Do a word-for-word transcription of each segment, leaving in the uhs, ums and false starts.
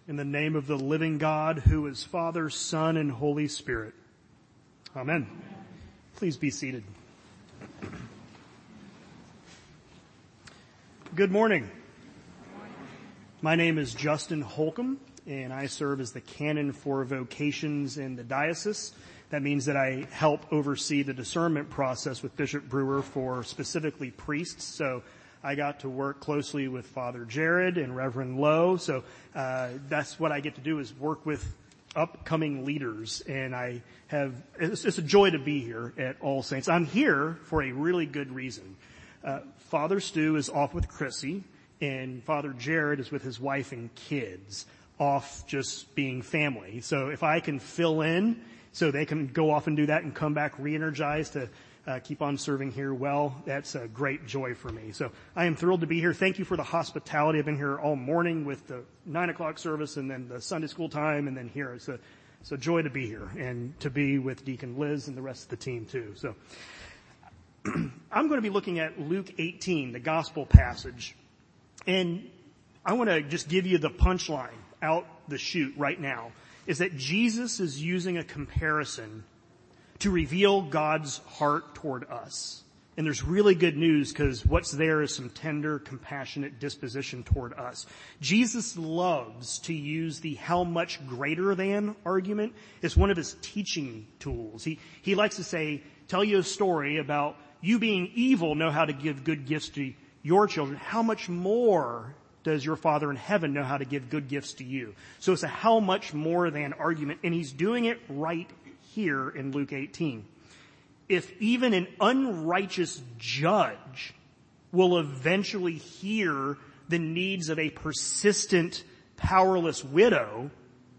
In the name of the living God, who is Father, Son, and Holy Spirit. Amen. Please be seated. Good morning. My name is Justin Holcomb, and I serve as the canon for vocations in the diocese. That means that I help oversee the discernment process with Bishop Brewer for specifically priests. So I got to work closely with Father Jared and Reverend Lowe. So uh that's what I get to do, is work with upcoming leaders. And I have, it's, it's a joy to be here at All Saints. I'm here for a really good reason. Uh Father Stu is off with Chrissy, and Father Jared is with his wife and kids, off just being family. So if I can fill in so they can go off and do that and come back re-energized to uh, keep on serving here, well, that's a great joy for me. So I am thrilled to be here. Thank you for the hospitality. I've been here all morning with the nine o'clock service and then the Sunday school time and then here. It's a, it's a joy to be here and to be with Deacon Liz and the rest of the team too. So I'm going to be looking at Luke eighteen, the gospel passage. And I want to just give you the punchline out the chute right now, is that Jesus is using a comparison to reveal God's heart toward us. And there's really good news, because what's there is some tender, compassionate disposition toward us. Jesus loves to use the how much greater than argument as one of his teaching tools. He, he likes to say, tell you a story about you being evil know how to give good gifts to your children. How much more does your Father in heaven know how to give good gifts to you? So it's a how much more than argument, and he's doing it right here in Luke eighteen. If even an unrighteous judge will eventually hear the needs of a persistent, powerless widow,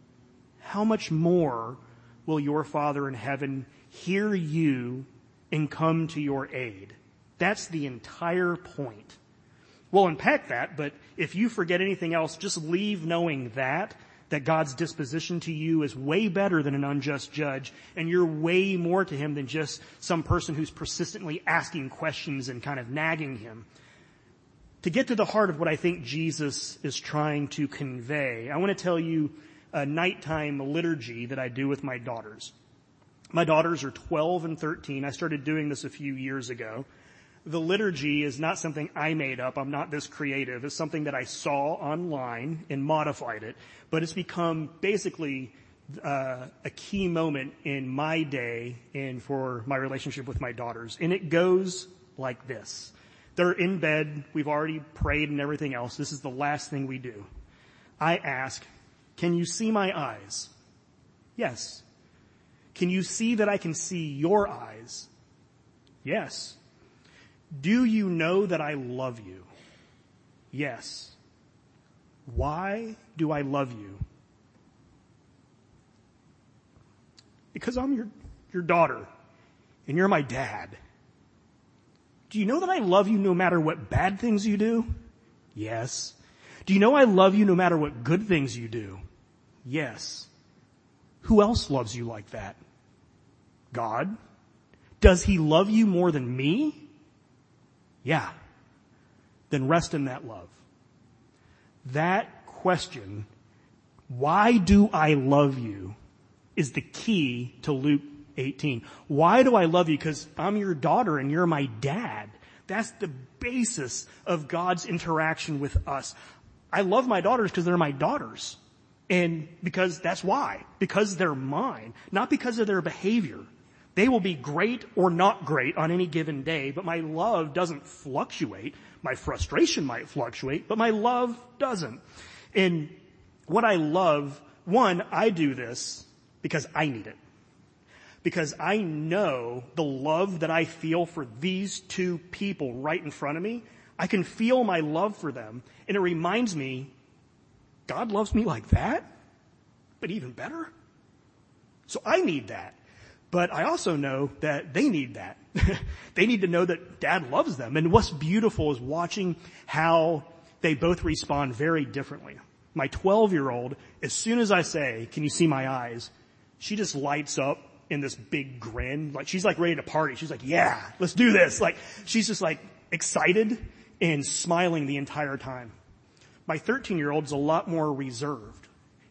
how much more will your Father in heaven hear you and come to your aid? That's the entire point. We'll unpack that, but if you forget anything else, just leave knowing that, that God's disposition to you is way better than an unjust judge, and you're way more to him than just some person who's persistently asking questions and kind of nagging him. To get to the heart of what I think Jesus is trying to convey, I want to tell you a nighttime liturgy that I do with my daughters. My daughters are twelve and thirteen. I started doing this a few years ago. The liturgy is not something I made up. I'm not this creative. It's something that I saw online and modified it. But it's become basically uh, a key moment in my day and for my relationship with my daughters. And it goes like this. They're in bed. We've already prayed and everything else. This is the last thing we do. I ask, can you see my eyes? Yes. Can you see that I can see your eyes? Yes. Do you know that I love you? Yes. Why do I love you? Because I'm your, your daughter, and you're my dad. Do you know that I love you no matter what bad things you do? Yes. Do you know I love you no matter what good things you do? Yes. Who else loves you like that? God? Does he love you more than me? Yeah. Then rest in that love. That question, why do I love you, is the key to Luke eighteen. Why do I love you? Because I'm your daughter and you're my dad. That's the basis of God's interaction with us. I love my daughters because they're my daughters. And because that's why. Because they're mine. Not because of their behavior. They will be great or not great on any given day, but my love doesn't fluctuate. My frustration might fluctuate, but my love doesn't. And what I love, one, I do this because I need it. Because I know the love that I feel for these two people right in front of me. I can feel my love for them, and it reminds me, God loves me like that, but even better. So I need that. But I also know that they need that. They need to know that Dad loves them. And what's beautiful is watching how they both respond very differently. My twelve-year-old, as soon as I say, can you see my eyes, she just lights up in this big grin. Like, she's like ready to party. She's like, yeah, let's do this. Like, she's just like excited and smiling the entire time. My thirteen-year-old is a lot more reserved.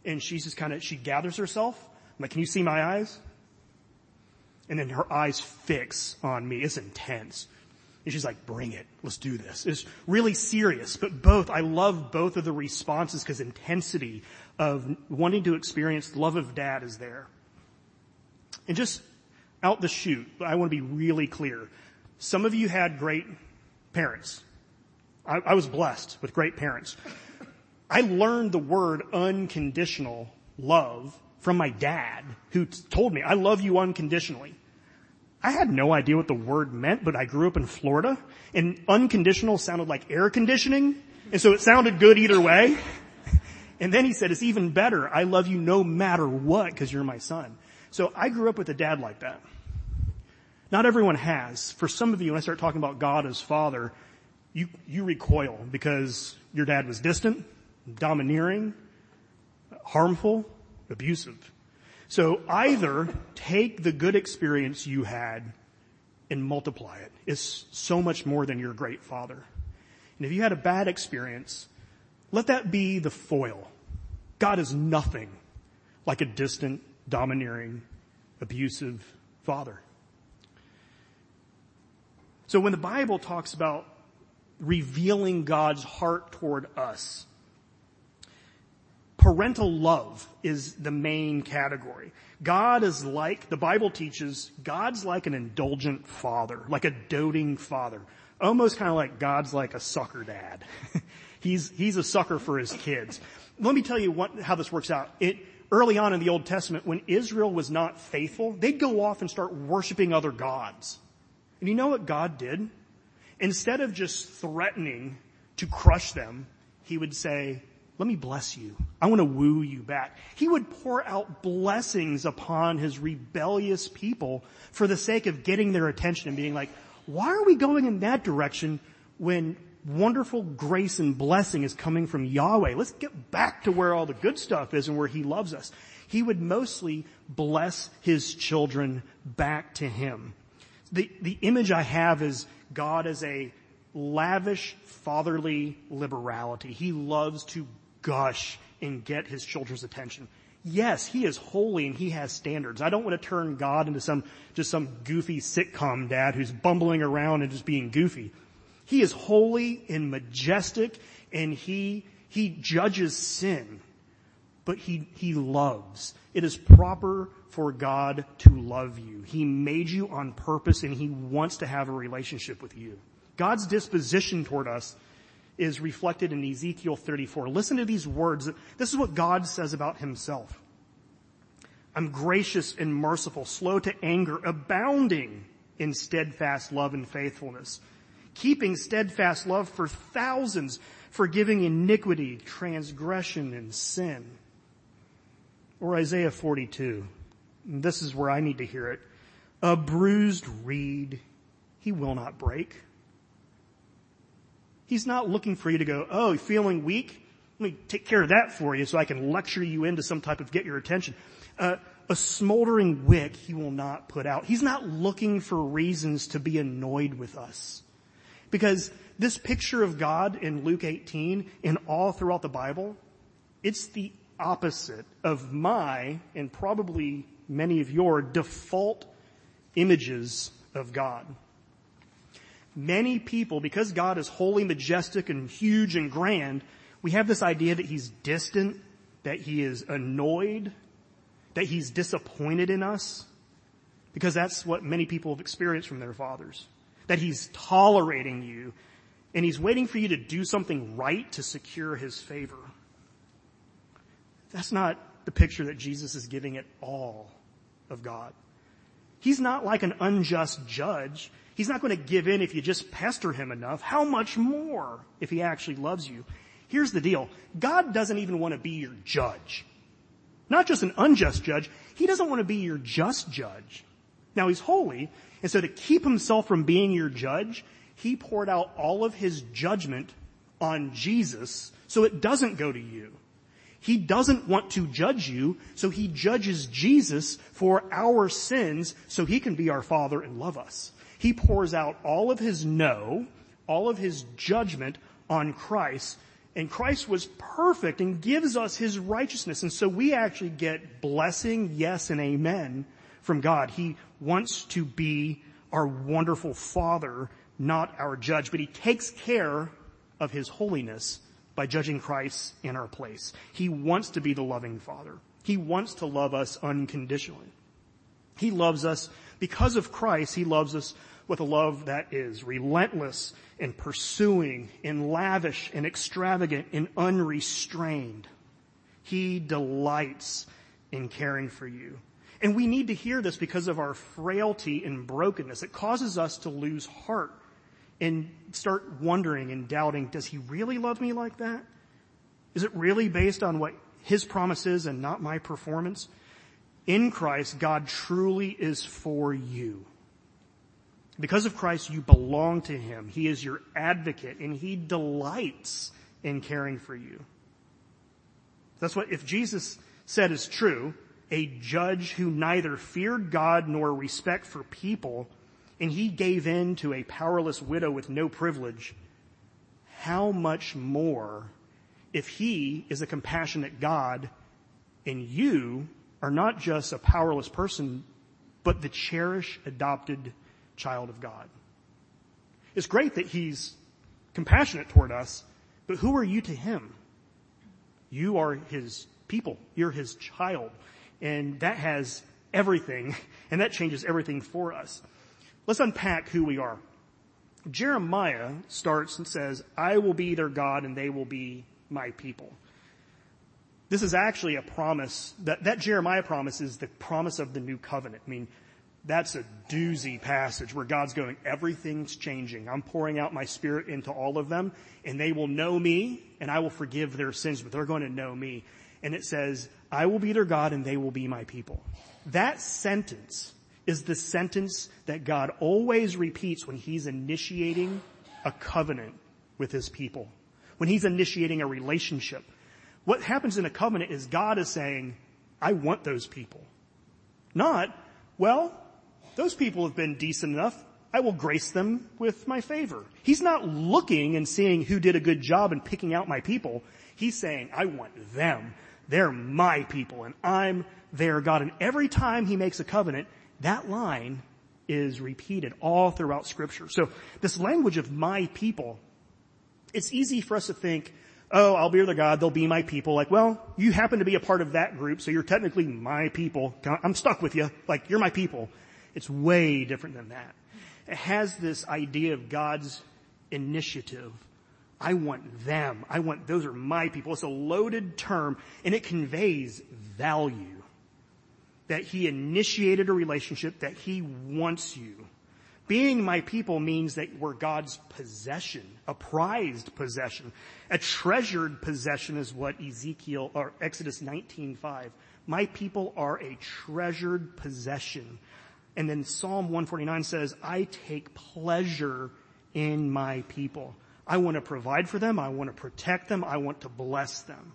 and she's just kind of, she gathers herself. I'm like, can you see my eyes? And then her eyes fix on me. It's intense. And she's like, bring it. Let's do this. It's really serious. But both, I love both of the responses because intensity of wanting to experience the love of dad is there. And just out the chute, I want to be really clear. Some of you had great parents. I, I was blessed with great parents. I learned the word unconditional love from my dad, who t- told me, I love you unconditionally. I had no idea what the word meant, but I grew up in Florida, and unconditional sounded like air conditioning, and so it sounded good either way. And then he said, it's even better. I love you no matter what because you're my son. So I grew up with a dad like that. Not everyone has. For some of you, when I start talking about God as Father, you, you recoil because your dad was distant, domineering, harmful, abusive. So either take the good experience you had and multiply it. It's so much more than your great father. And if you had a bad experience, let that be the foil. God is nothing like a distant, domineering, abusive father. So when the Bible talks about revealing God's heart toward us, parental love is the main category. God is like, the Bible teaches, God's like an indulgent father, like a doting father. Almost kind of like God's like a sucker dad. he's, he's a sucker for his kids. Let me tell you what, how this works out. It, early on in the Old Testament, when Israel was not faithful, they'd go off and start worshiping other gods. And you know what God did? Instead of just threatening to crush them, he would say, let me bless you. I want to woo you back. He would pour out blessings upon his rebellious people for the sake of getting their attention and being like, why are we going in that direction when wonderful grace and blessing is coming from Yahweh? Let's get back to where all the good stuff is and where he loves us. He would mostly bless his children back to him. The, the image I have is God as a lavish fatherly liberality. He loves to gush and get his children's attention. Yes, he is holy and he has standards. I don't want to turn God into some, just some goofy sitcom dad who's bumbling around and just being goofy. He is holy and majestic and he, he judges sin, but he, he loves. It is proper for God to love you. He made you on purpose and he wants to have a relationship with you. God's disposition toward us is reflected in Ezekiel thirty-four. Listen to these words. This is what God says about himself. I'm gracious and merciful, slow to anger, abounding in steadfast love and faithfulness, keeping steadfast love for thousands, forgiving iniquity, transgression, and sin. Or Isaiah forty-two. And this is where I need to hear it. A bruised reed he will not break. He's not looking for you to go, oh, you're feeling weak? Let me take care of that for you so I can lecture you into some type of get your attention. Uh, a smoldering wick he will not put out. He's not looking for reasons to be annoyed with us. Because this picture of God in Luke eighteen and all throughout the Bible, it's the opposite of my, and probably many of your, default images of God. Many people, because God is holy, majestic, and huge and grand, we have this idea that he's distant, that he is annoyed, that he's disappointed in us, because that's what many people have experienced from their fathers. That he's tolerating you, and he's waiting for you to do something right to secure his favor. That's not the picture that Jesus is giving at all of God. He's not like an unjust judge. He's not going to give in if you just pester him enough. How much more if he actually loves you? Here's the deal. God doesn't even want to be your judge. Not just an unjust judge. He doesn't want to be your just judge. Now he's holy, and so to keep himself from being your judge, he poured out all of his judgment on Jesus so it doesn't go to you. He doesn't want to judge you, so he judges Jesus for our sins so he can be our Father and love us. He pours out all of his no, all of his judgment on Christ, And Christ was perfect and gives us his righteousness. And so we actually get blessing, yes, and amen from God. He wants to be our wonderful Father, not our judge. But he takes care of his holiness by judging Christ in our place. He wants to be the loving Father. He wants to love us unconditionally. He loves us because of Christ. He loves us with a love that is relentless and pursuing and lavish and extravagant and unrestrained. He delights in caring for you. And we need to hear this because of our frailty and brokenness. It causes us to lose heart and start wondering and doubting, does he really love me like that? Is it really based on what his promise is and not my performance? In Christ, God truly is for you. Because of Christ, you belong to him. He is your advocate, and he delights in caring for you. That's what, if Jesus said is true, a judge who neither feared God nor respect for people, and he gave in to a powerless widow with no privilege, how much more if he is a compassionate God and you are not just a powerless person, but the cherished, adopted child of God. It's great that he's compassionate toward us, but who are you to him? You are his people. You're his child. And that has everything, and that changes everything for us. Let's unpack who we are. Jeremiah starts and says, I will be their God and they will be my people. This is actually a promise, that, that Jeremiah promise is the promise of the new covenant. I mean, that's a doozy passage where God's going, everything's changing. I'm pouring out my spirit into all of them, and they will know me, and I will forgive their sins, but they're going to know me. And it says, I will be their God, and they will be my people. That sentence is the sentence that God always repeats when he's initiating a covenant with his people, when he's initiating a relationship. What happens in a covenant is God is saying, I want those people. Not, well, those people have been decent enough. I will grace them with my favor. He's not looking and seeing who did a good job and picking out my people. He's saying, I want them. They're my people, and I'm their God. And every time he makes a covenant, that line is repeated all throughout Scripture. So this language of my people, it's easy for us to think, oh, I'll be their God, they'll be my people. Like, well, you happen to be a part of that group, so you're technically my people. I'm stuck with you. Like, you're my people. It's way different than that. It has this idea of God's initiative. I want them. I want, those are my people. It's a loaded term, and it conveys value. That he initiated a relationship, that he wants you. Being my people means that we're God's possession, a prized possession. A treasured possession is what Ezekiel, or Exodus nineteen five. My people are a treasured possession. And then Psalm one forty-nine says, I take pleasure in my people. I want to provide for them. I want to protect them. I want to bless them.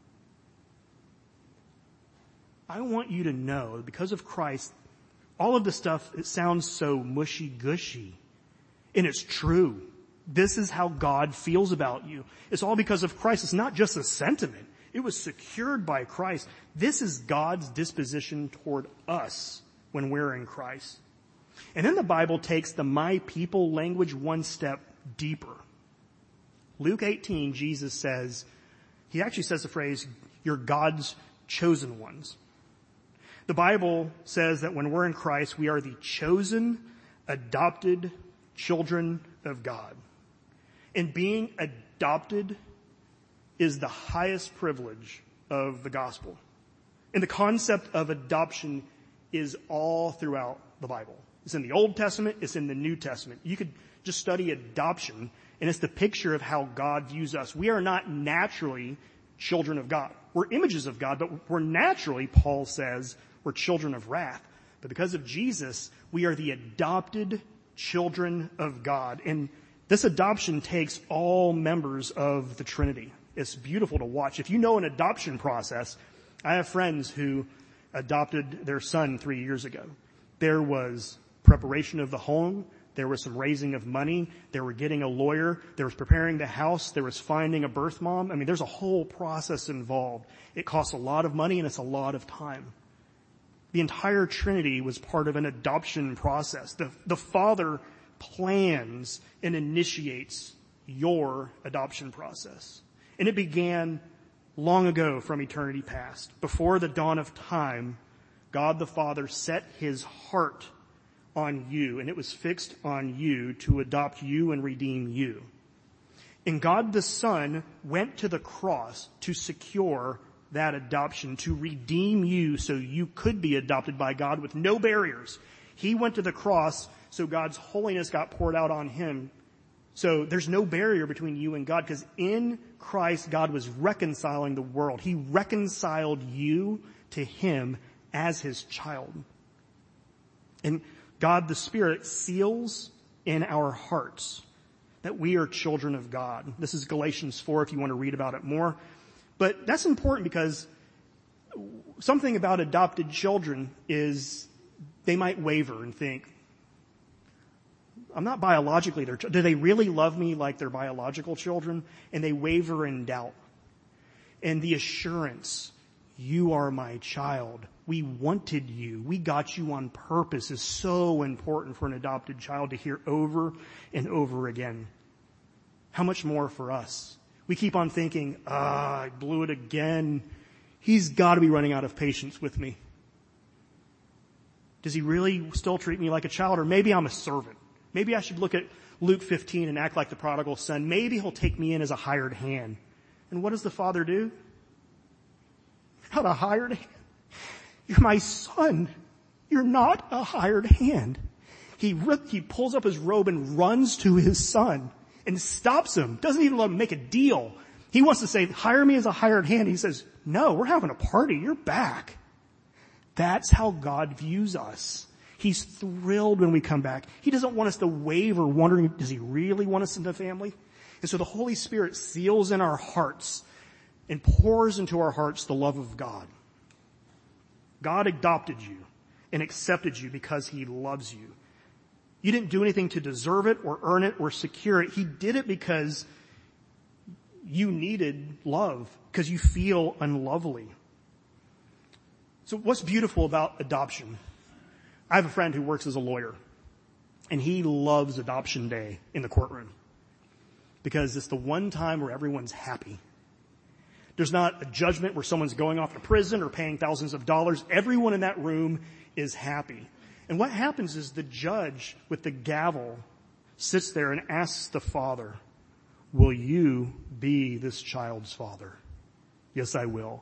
I want you to know, because of Christ, all of this stuff, it sounds so mushy-gushy. And it's true. This is how God feels about you. It's all because of Christ. It's not just a sentiment. It was secured by Christ. This is God's disposition toward us when we're in Christ. And then the Bible takes the my people language one step deeper. Luke eighteen, Jesus says, he actually says the phrase, you're God's chosen ones. The Bible says that when we're in Christ, we are the chosen, adopted children of God. And being adopted is the highest privilege of the gospel. And the concept of adoption is all throughout the Bible. It's in the Old Testament, it's in the New Testament. You could just study adoption, and it's the picture of how God views us. We are not naturally children of God. We're images of God, but we're naturally, Paul says, we're children of wrath. But because of Jesus, we are the adopted children of God. And this adoption takes all members of the Trinity. It's beautiful to watch. If you know an adoption process, I have friends who adopted their son three years ago. There was preparation of the home. There was some raising of money. There were getting a lawyer. There was preparing the house. There was finding a birth mom. I mean, there's a whole process involved. It costs a lot of money and it's a lot of time. The entire Trinity was part of an adoption process. The, the Father plans and initiates your adoption process. And it began long ago from eternity past. Before the dawn of time, God the Father set his heart on you, and it was fixed on you to adopt you and redeem you. And God the Son went to the cross to secure that adoption, to redeem you so you could be adopted by God with no barriers. He went to the cross so God's holiness got poured out on him. So there's no barrier between you and God, because in Christ, God was reconciling the world. He reconciled you to him as his child. And God the Spirit seals in our hearts that we are children of God. This is Galatians four if you want to read about it more. But that's important because something about adopted children is they might waver and think, I'm not biologically their child. Do they really love me like their biological children? And they waver in doubt. And the assurance, you are my child. We wanted you. We got you on purpose is so important for an adopted child to hear over and over again. How much more for us? We keep on thinking, ah, I blew it again. He's got to be running out of patience with me. Does he really still treat me like a child? Or maybe I'm a servant. Maybe I should look at Luke fifteen and act like the prodigal son. Maybe he'll take me in as a hired hand. And what does the father do? You're not a hired hand. You're my son. You're not a hired hand. He rip, he pulls up his robe and runs to his son and stops him. Doesn't even let him make a deal. He wants to say, hire me as a hired hand. He says, no, we're having a party. You're back. That's how God views us. He's thrilled when we come back. He doesn't want us to waver, wondering, does he really want us in the family? And so the Holy Spirit seals in our hearts and pours into our hearts the love of God. God adopted you and accepted you because he loves you. You didn't do anything to deserve it or earn it or secure it. He did it because you needed love, because you feel unlovely. So what's beautiful about adoption? I have a friend who works as a lawyer, and he loves adoption day in the courtroom because it's the one time where everyone's happy. There's not a judgment where someone's going off to prison or paying thousands of dollars. Everyone in that room is happy. And what happens is the judge with the gavel sits there and asks the father, will you be this child's father? Yes, I will.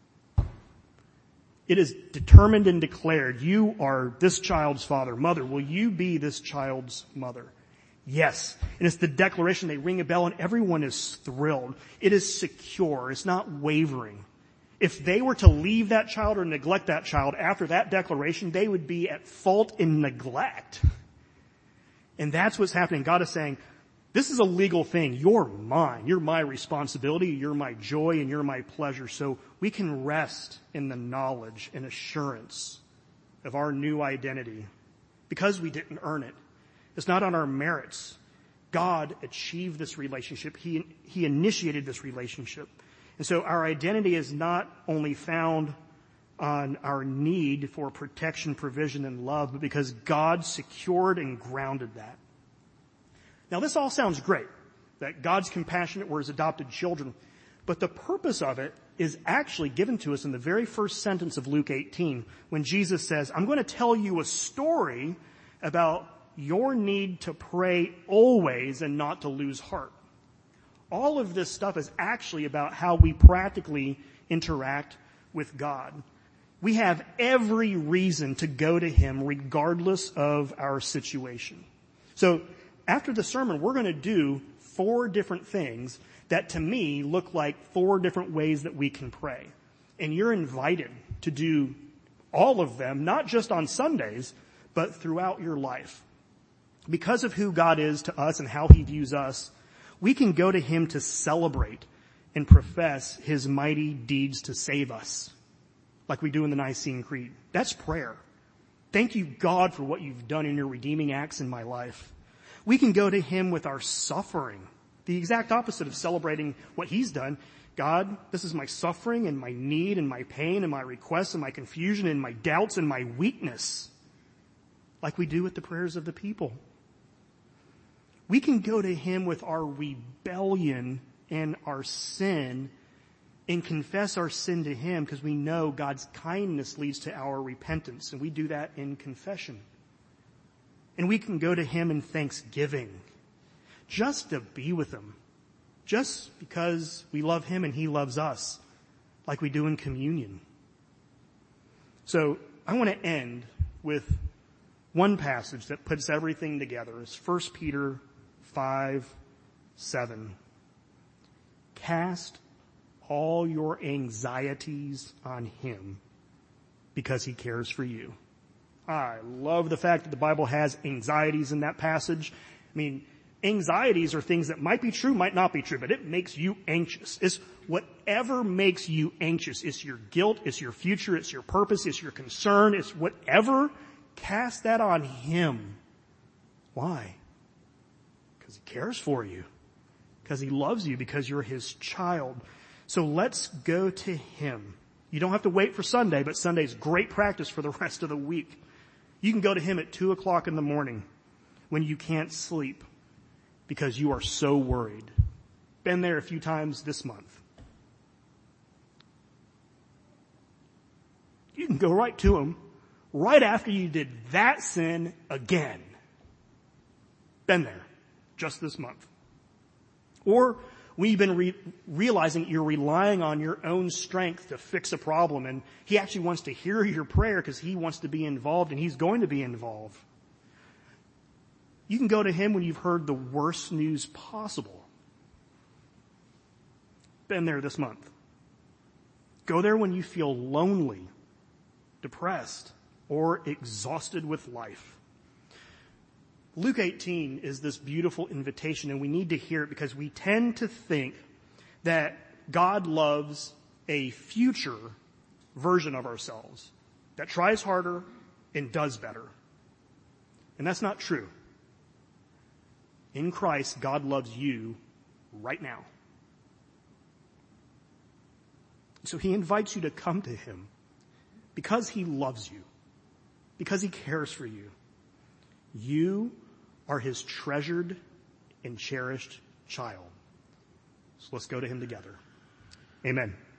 It is determined and declared, you are this child's father. Mother, will you be this child's mother? Yes. And it's the declaration. They ring a bell and everyone is thrilled. It is secure. It's not wavering. If they were to leave that child or neglect that child after that declaration, they would be at fault in neglect. And that's what's happening. God is saying, this is a legal thing. You're mine. You're my responsibility. You're my joy and you're my pleasure. So we can rest in the knowledge and assurance of our new identity because we didn't earn it. It's not on our merits. God achieved this relationship. He, he initiated this relationship. And so our identity is not only found on our need for protection, provision, and love, but because God secured and grounded that. Now this all sounds great, that God's compassionate, we're his adopted children, but the purpose of it is actually given to us in the very first sentence of Luke eighteen, when Jesus says, I'm going to tell you a story about your need to pray always and not to lose heart. All of this stuff is actually about how we practically interact with God. We have every reason to go to him regardless of our situation. So after the sermon, we're going to do four different things that to me look like four different ways that we can pray. And you're invited to do all of them, not just on Sundays, but throughout your life. Because of who God is to us and how he views us, we can go to him to celebrate and profess his mighty deeds to save us, like we do in the Nicene Creed. That's prayer. Thank you, God, for what you've done in your redeeming acts in my life. We can go to him with our suffering, the exact opposite of celebrating what he's done. God, this is my suffering and my need and my pain and my requests and my confusion and my doubts and my weakness, like we do with the prayers of the people. We can go to him with our rebellion and our sin and confess our sin to him because we know God's kindness leads to our repentance, and we do that in confession. And we can go to him in thanksgiving, just to be with him, just because we love him and he loves us, like we do in communion. So I want to end with one passage that puts everything together. It's First Peter five seven. Cast all your anxieties on him because he cares for you. I love the fact that the Bible has anxieties in that passage. I mean, anxieties are things that might be true, might not be true, but it makes you anxious. It's whatever makes you anxious. It's your guilt, it's your future, it's your purpose, it's your concern, it's whatever. Cast that on him. Why? Because he cares for you. Because he loves you, because you're his child. So let's go to him. You don't have to wait for Sunday, but Sunday's great practice for the rest of the week. You can go to him at two o'clock in the morning when you can't sleep because you are so worried. Been there a few times this month. You can go right to him right after you did that sin again. Been there just this month. Or when you've been re- realizing you're relying on your own strength to fix a problem, and he actually wants to hear your prayer because he wants to be involved, and he's going to be involved. You can go to him when you've heard the worst news possible. Been there this month. Go there when you feel lonely, depressed, or exhausted with life. Luke eighteen is this beautiful invitation, and we need to hear it because we tend to think that God loves a future version of ourselves that tries harder and does better. And that's not true. In Christ, God loves you right now. So he invites you to come to him because he loves you, because he cares for you. You are his treasured and cherished child. So let's go to him together. Amen.